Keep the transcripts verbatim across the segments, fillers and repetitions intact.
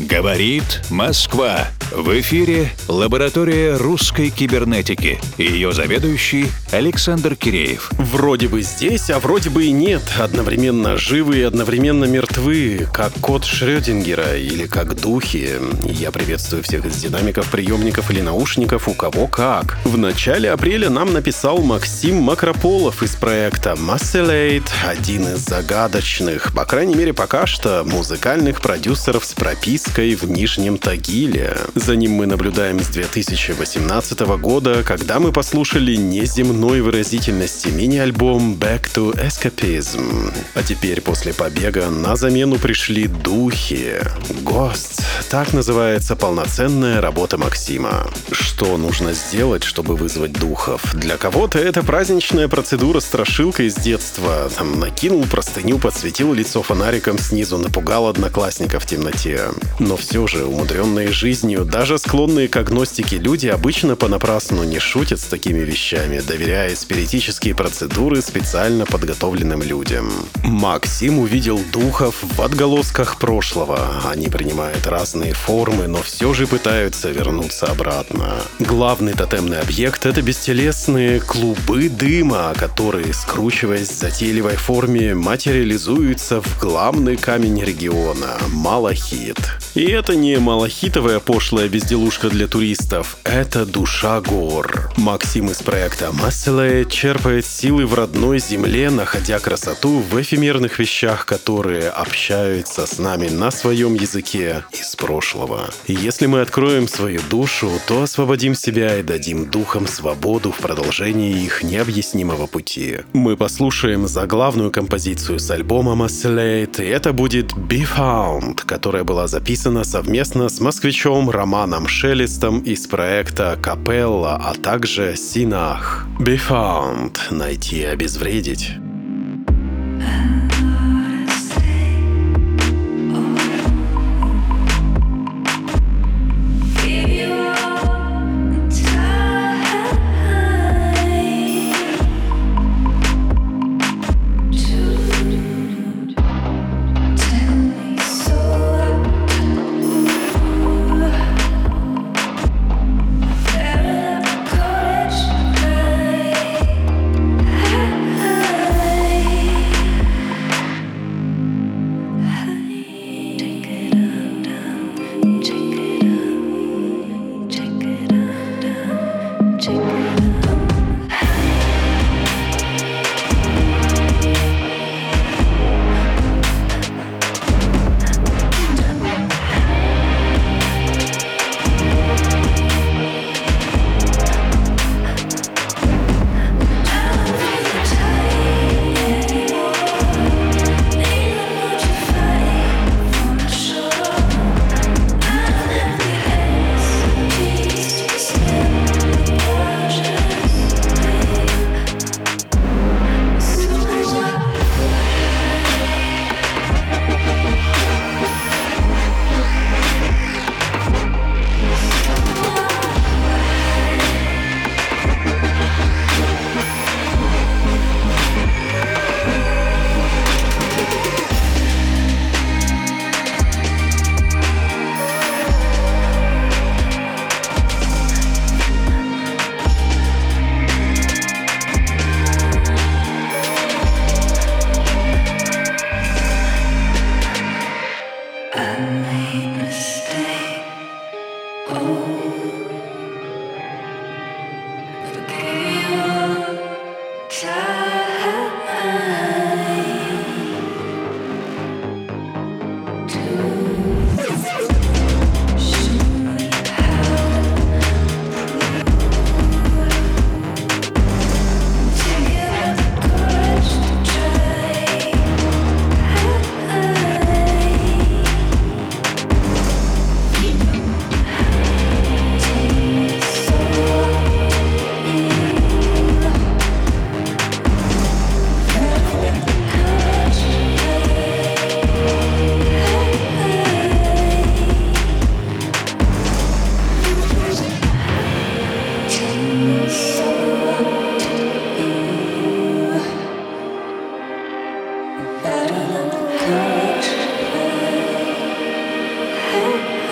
Говорит Москва. В эфире лаборатория русской кибернетики. Ее заведующий Александр Киреев. Вроде бы здесь, а вроде бы и нет. Одновременно живы и одновременно мертвы, как кот Шрёдингера или как духи. Я приветствую всех из динамиков, приемников или наушников, у кого как. В начале апреля нам написал Максим Макрополов из проекта Macellate, один из загадочных, по крайней мере пока что, музыкальных продюсеров с пропиской в Нижнем Тагиле. За ним мы наблюдаем с две тысячи восемнадцатого года, когда мы послушали неземной выразительности мини-альбом Back to Escapism. А теперь после побега на замену пришли духи. Ghosts — так называется полноценная работа Максима. Что нужно сделать, чтобы вызвать духов? Для кого-то это праздничная процедура-страшилка из детства. Там накинул простыню, подсветил лицо фонариком снизу, напугал одноклассника в темноте. Но все же, умудренные жизнью, даже склонные к агностике люди обычно понапрасну не шутят с такими вещами, доверяя спиритические процедуры специально подготовленным людям. Максим увидел духов в отголосках прошлого. Они принимают разные формы, но все же пытаются вернуться обратно. Главный тотемный объект — это бестелесные клубы дыма, которые, скручиваясь в затейливой форме, материализуются в главный камень региона — малахит. И это не малахитовая пошлая безделушка для туристов, это душа гор. Максим из проекта Macellate черпает силы в родной земле, находя красоту в эфемерных вещах, которые общаются с нами на своем языке из прошлого. И если мы откроем свою душу, то освободим себя и дадим духам свободу в продолжении их необъяснимого пути. Мы послушаем заглавную композицию с альбома Macellate, и это будет Be Found, которая была записана совместно с москвичом Романом Шелестом из проекта Капелла, а также Синах. Be Found — найти и обезвредить.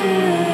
Э.